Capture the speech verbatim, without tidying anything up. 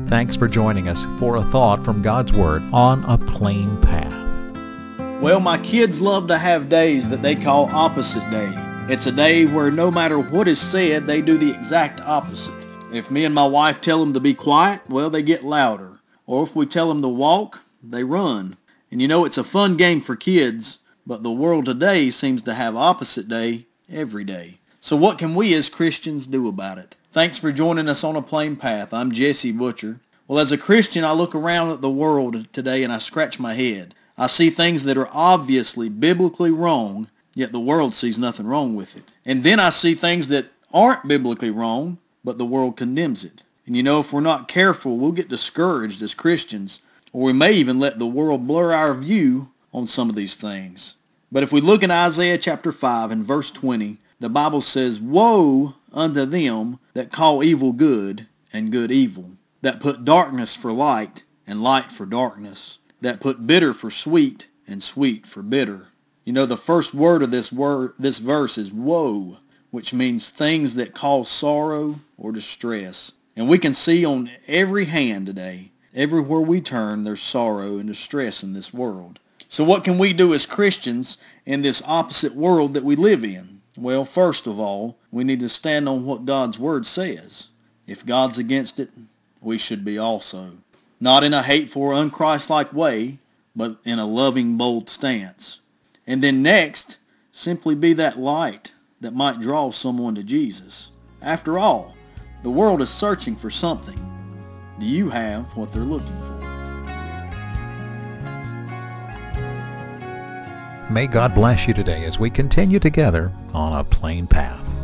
Thanks for joining us for a thought from God's Word on a plain path. Well, my kids love to have days that they call opposite day. It's a day where no matter what is said, they do the exact opposite. If me and my wife tell them to be quiet, well, they get louder. Or if we tell them to walk, they run. And you know, it's a fun game for kids, but the world today seems to have opposite day every day. So what can we as Christians do about it? Thanks for joining us on A Plain Path. I'm Jesse Butcher. Well, as a Christian, I look around at the world today and I scratch my head. I see things that are obviously biblically wrong, yet the world sees nothing wrong with it. And then I see things that aren't biblically wrong, but the world condemns it. And you know, if we're not careful, we'll get discouraged as Christians, or we may even let the world blur our view on some of these things. But if we look in Isaiah chapter five and verse twenty, the Bible says, "Woe unto them that call evil good and good evil, that put darkness for light and light for darkness, that put bitter for sweet and sweet for bitter." You know, the first word of this word, this verse is woe, which means things that cause sorrow or distress. And we can see on every hand today, everywhere we turn, there's sorrow and distress in this world. So what can we do as Christians in this opposite world that we live in? Well, first of all, we need to stand on what God's Word says. If God's against it, we should be also. Not in a hateful or unchristlike way, but in a loving, bold stance. And then next, simply be that light that might draw someone to Jesus. After all, the world is searching for something. Do you have what they're looking for? May God bless you today as we continue together on a plain path.